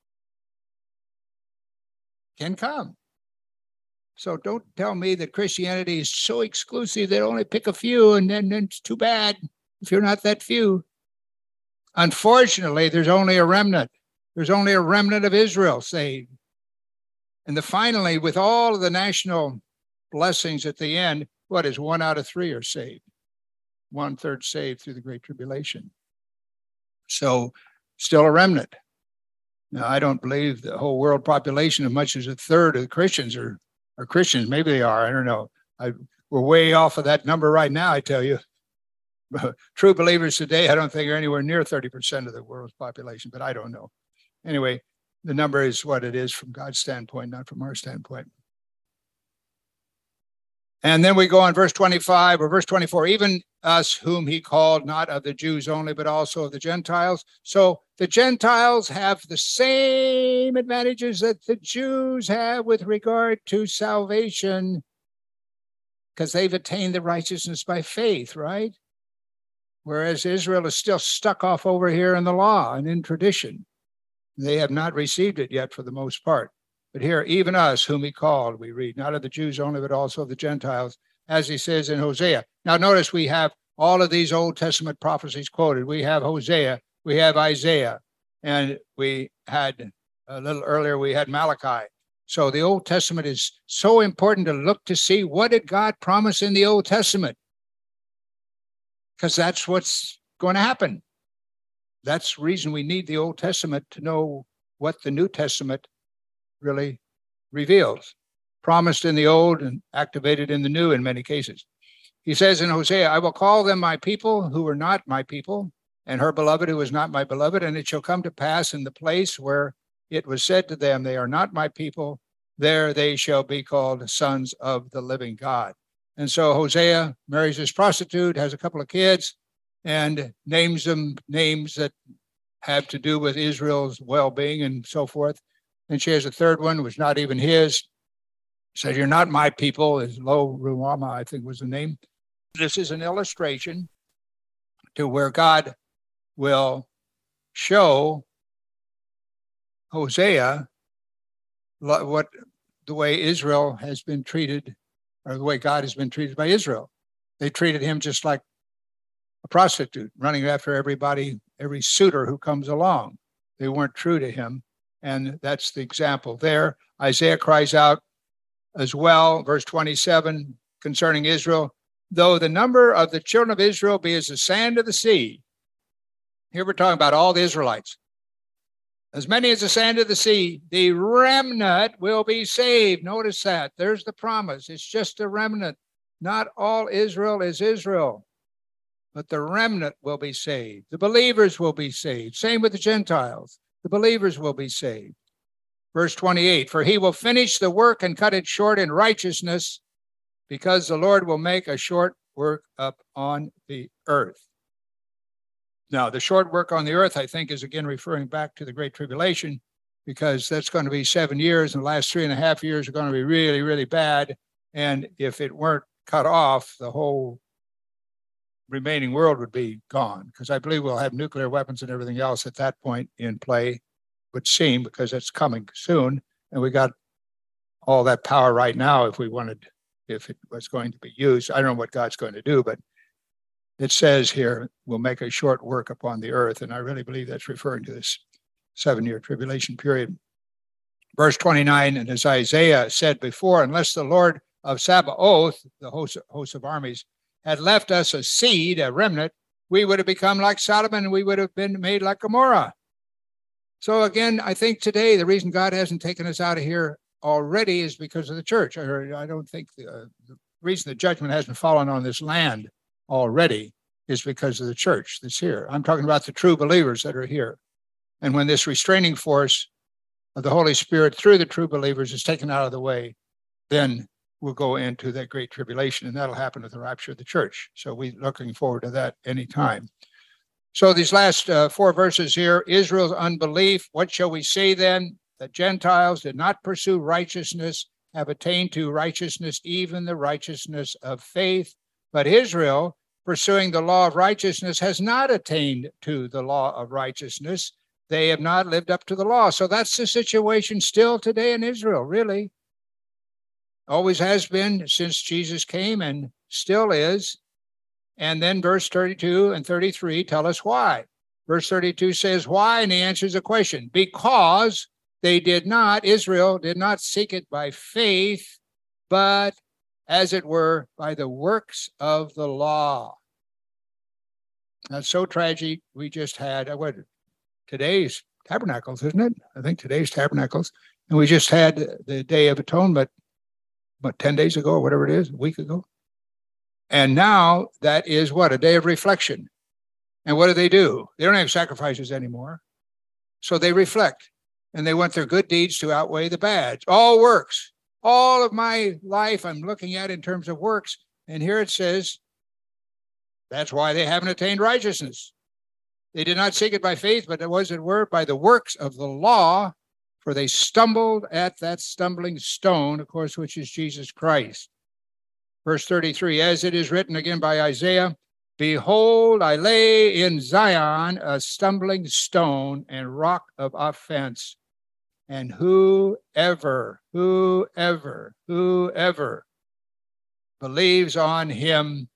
can come. So don't tell me that Christianity is so exclusive they only pick a few and then it's too bad if you're not that few. Unfortunately, there's only a remnant. There's only a remnant of Israel saved. And finally, with all of the national blessings at the end, what is 1 out of 3 are saved? 1/3 saved through the Great Tribulation. So still a remnant. Now, I don't believe the whole world population, as much as a third of the Christians are Christians. Maybe they are. I don't know. We're way off of that number right now, I tell you. True believers today, I don't think are anywhere near 30% of the world's population, but I don't know. Anyway, the number is what it is from God's standpoint, not from our standpoint. And then we go on verse 25 or verse 24, even us whom he called, not of the Jews only, but also of the Gentiles. So the Gentiles have the same advantages that the Jews have with regard to salvation, because they've attained the righteousness by faith, right? Whereas Israel is still stuck off over here in the law and in tradition. They have not received it yet for the most part. But here, even us whom he called, we read, not of the Jews only, but also of the Gentiles, as he says in Hosea. Now, notice we have all of these Old Testament prophecies quoted. We have Hosea, we have Isaiah, and we had, a little earlier, we had Malachi. So the Old Testament is so important to look to see what did God promise in the Old Testament, because that's what's going to happen. That's the reason we need the Old Testament to know what the New Testament really reveals, promised in the old and activated in the new in many cases. He says in Hosea, I will call them my people who were not my people, and her beloved who was not my beloved, and it shall come to pass in the place where it was said to them, they are not my people, there they shall be called sons of the living God. And so Hosea marries this prostitute, has a couple of kids, and names them names that have to do with Israel's well-being and so forth. And she has a third one, which not even his. Says, you're not my people, is Lo Ruhamah, I think was the name. This is an illustration to where God will show Hosea what the way Israel has been treated, or the way God has been treated by Israel. They treated him just like a prostitute, running after everybody, every suitor who comes along. They weren't true to him. And that's the example there. Isaiah cries out as well, verse 27, concerning Israel, though the number of the children of Israel be as the sand of the sea. Here we're talking about all the Israelites. As many as the sand of the sea, the remnant will be saved. Notice that. There's the promise. It's just a remnant. Not all Israel is Israel, but the remnant will be saved. The believers will be saved. Same with the Gentiles. The believers will be saved. Verse 28, for he will finish the work and cut it short in righteousness, because the Lord will make a short work up on the earth. Now, the short work on the earth, I think, is again referring back to the Great Tribulation, because that's going to be 7 years, and the last 3.5 years are going to be really, really bad. And if it weren't cut off, the whole remaining world would be gone, because I believe we'll have nuclear weapons and everything else at that point in play, would seem, because it's coming soon. And we got all that power right now if it was going to be used. I don't know what God's going to do, but it says here, we'll make a short work upon the earth. And I really believe that's referring to this 7-year tribulation period. Verse 29, and as Isaiah said before, unless the Lord of Sabaoth, the host of armies, had left us a seed, a remnant, we would have become like Sodom and we would have been made like Gomorrah. So again, I think today the reason God hasn't taken us out of here already is because of the church. I don't think the reason the judgment hasn't fallen on this land already is because of the church that's here. I'm talking about the true believers that are here. And when this restraining force of the Holy Spirit through the true believers is taken out of the way, then we'll go into that great tribulation, and that'll happen with the rapture of the church. So we're looking forward to that anytime. So these last 4 verses here, Israel's unbelief, what shall we say then? That Gentiles did not pursue righteousness, have attained to righteousness, even the righteousness of faith. But Israel, pursuing the law of righteousness, has not attained to the law of righteousness. They have not lived up to the law. So that's the situation still today in Israel, really. Always has been since Jesus came and still is. And then verse 32 and 33 tell us why. Verse 32 says why, and he answers a question. Because Israel did not seek it by faith, but as it were by the works of the law. That's so tragic. We just had today's Tabernacles, isn't it? I think today's Tabernacles. And we just had the Day of Atonement, 10 days ago or whatever it is, a week ago. And now that is a day of reflection. And what do? They don't have sacrifices anymore. So they reflect, and they want their good deeds to outweigh the bad. All works. All of my life I'm looking at in terms of works. And here it says, that's why they haven't attained righteousness. They did not seek it by faith, but it was by the works of the law, for they stumbled at that stumbling stone, of course, which is Jesus Christ. Verse 33, as it is written again by Isaiah, behold, I lay in Zion a stumbling stone and rock of offense, and whoever believes on him,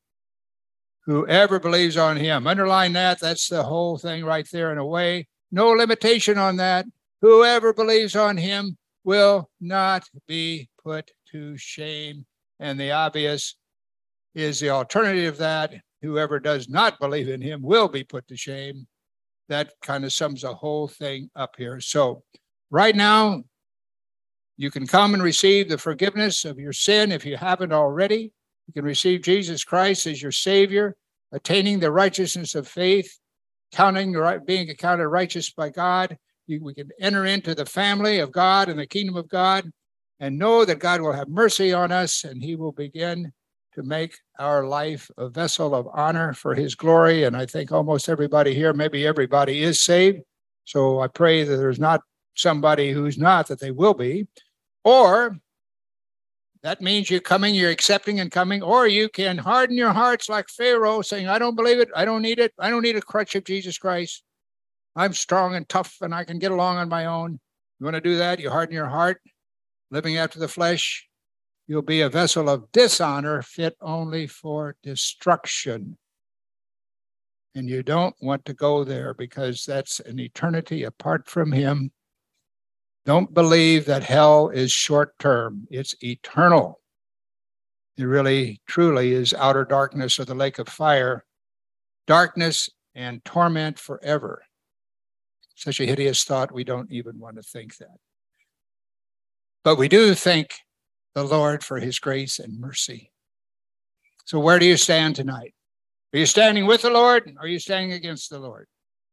underline that, that's the whole thing right there in a way. No limitation on that. Whoever believes on him will not be put to shame. And the obvious is the alternative that whoever does not believe in him will be put to shame. That kind of sums the whole thing up here. So right now, you can come and receive the forgiveness of your sin if you haven't already. You can receive Jesus Christ as your Savior, attaining the righteousness of faith, being accounted righteous by God. We can enter into the family of God and the kingdom of God and know that God will have mercy on us, and he will begin to make our life a vessel of honor for his glory. And I think almost everybody here, maybe everybody, is saved. So I pray that there's not somebody who's not, that they will be. Or that means you're accepting and coming, or you can harden your hearts like Pharaoh, saying, I don't believe it, I don't need it, I don't need a crutch of Jesus Christ. I'm strong and tough and I can get along on my own. You want to do that? You harden your heart, living after the flesh. You'll be a vessel of dishonor fit only for destruction. And you don't want to go there because that's an eternity apart from him. Don't believe that hell is short-term. It's eternal. It really, truly is outer darkness or the lake of fire, darkness and torment forever. Such a hideous thought, we don't even want to think that. But we do thank the Lord for his grace and mercy. So where do you stand tonight? Are you standing with the Lord, or are you standing against the Lord?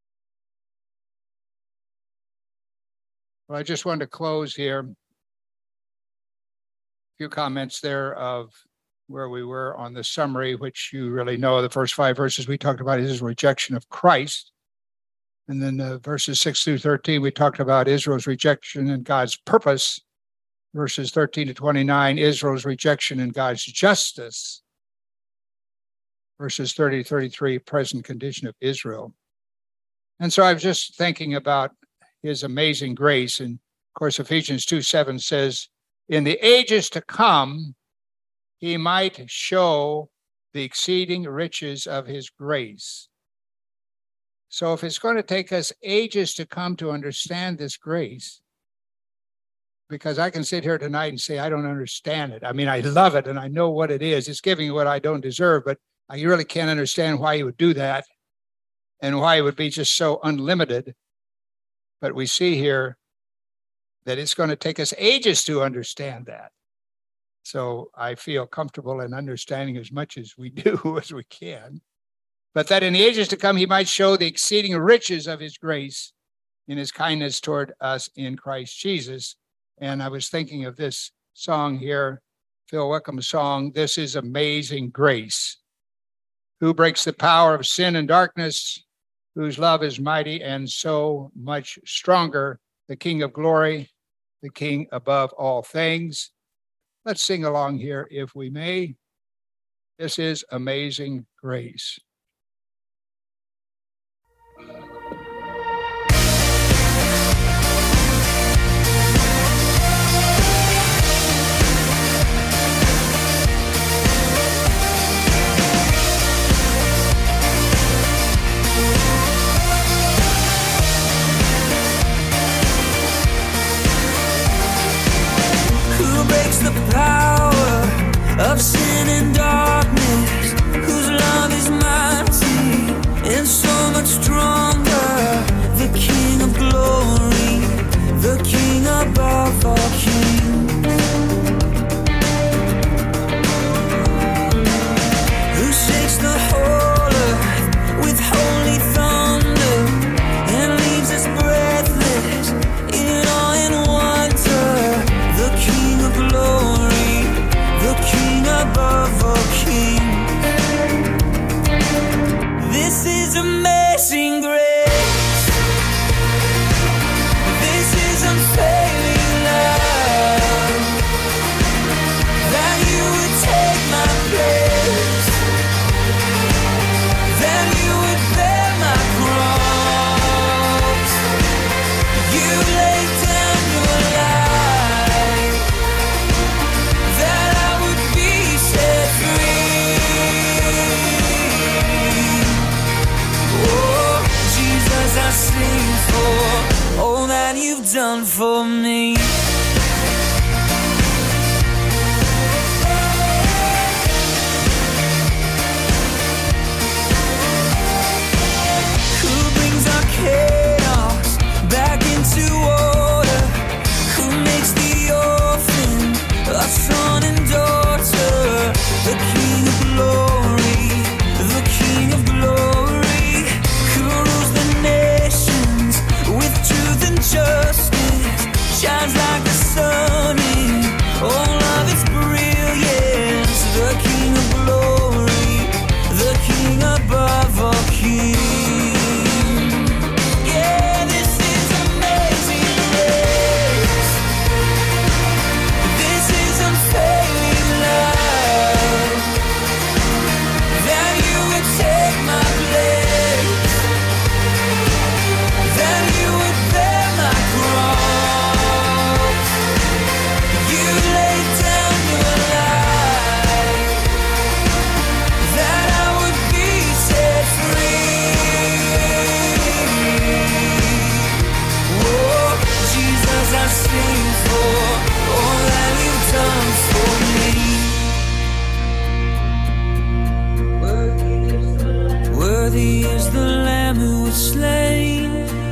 Well, I just wanted to close here. A few comments there of where we were on the summary, which you really know. The first 5 verses we talked about his rejection of Christ. And then verses 6 through 13, we talked about Israel's rejection and God's purpose. Verses 13 to 29, Israel's rejection and God's justice. Verses 30 to 33, present condition of Israel. And so I was just thinking about his amazing grace. And of course, Ephesians 2:7 says, in the ages to come, he might show the exceeding riches of his grace. So if it's going to take us ages to come to understand this grace, because I can sit here tonight and say, I don't understand it. I mean, I love it and I know what it is. It's giving what I don't deserve, but I really can't understand why he would do that and why it would be just so unlimited. But we see here that it's going to take us ages to understand that. So I feel comfortable in understanding as much as we do as we can. But that in the ages to come, he might show the exceeding riches of his grace in his kindness toward us in Christ Jesus. And I was thinking of this song here, Phil Wickham's song, This is Amazing Grace. Who breaks the power of sin and darkness, whose love is mighty and so much stronger, the King of glory, the King above all things. Let's sing along here, if we may. This is Amazing Grace. The power of sin and darkness, whose love is mighty and above all kings, who shakes the whole earth with holy thunder and leaves us breathless in awe and wonder. The King of glory, the King above all kings. This is amazing grace. This is unfailing love, that you would take my place, that you would bear my cross. You laid down your life, that I would be set free. Oh, Jesus, I sing for all that you've done for me. Who brings our chaos back into order? Who makes the orphan a son and daughter? The King of glory, the King of glory, who rules the nations with truth and justice, shines like the sun in all of its brilliance. The King of glory, the King above all kings. Yeah, this is amazing grace. This is unfailing love, that you would take my place, that you would bear my cross. You laid down your life, that I would be set free. Oh, Jesus, I sing for all that you've done for me. Worthy is the Lamb who was slain.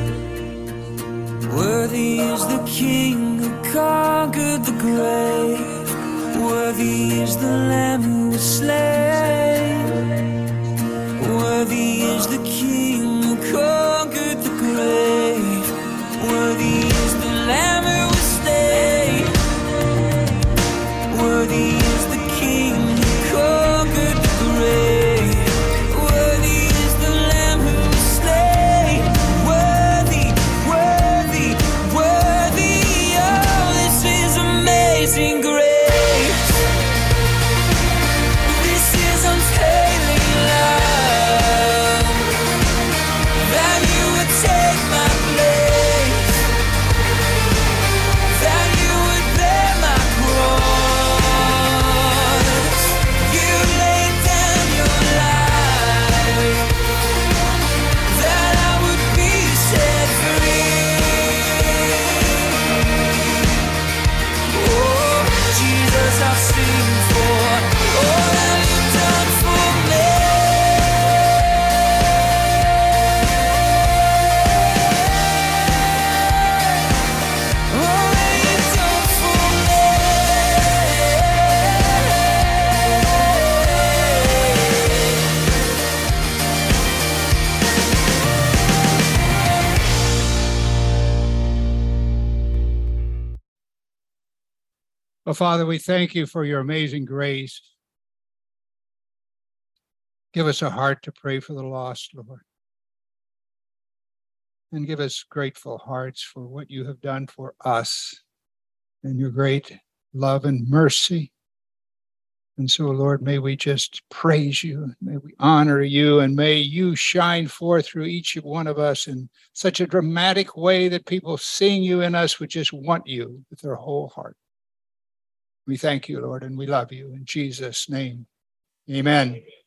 Worthy is the King who conquered the grave. Worthy is the Lamb who was slain. Worthy is the King who conquered the grave. Worthy is the Lamb who was slain. Worthy is the King who conquered the grave. Worthy is the Lamb who was slain. Worthy, worthy, worthy. Oh, this is amazing grace. This is unfailing love, that you would take my place, that you would bear my cross. You laid down your life, that I would be set free. Oh, Jesus, I sing for all that you've done for me. All that you've done for me. Well, Father, we thank you for your amazing grace. Give us a heart to pray for the lost, Lord. And give us grateful hearts for what you have done for us and your great love and mercy. And so, Lord, may we just praise you, may we honor you, and may you shine forth through each one of us in such a dramatic way that people seeing you in us would just want you with their whole heart. We thank you, Lord, and we love you. In Jesus' name, amen.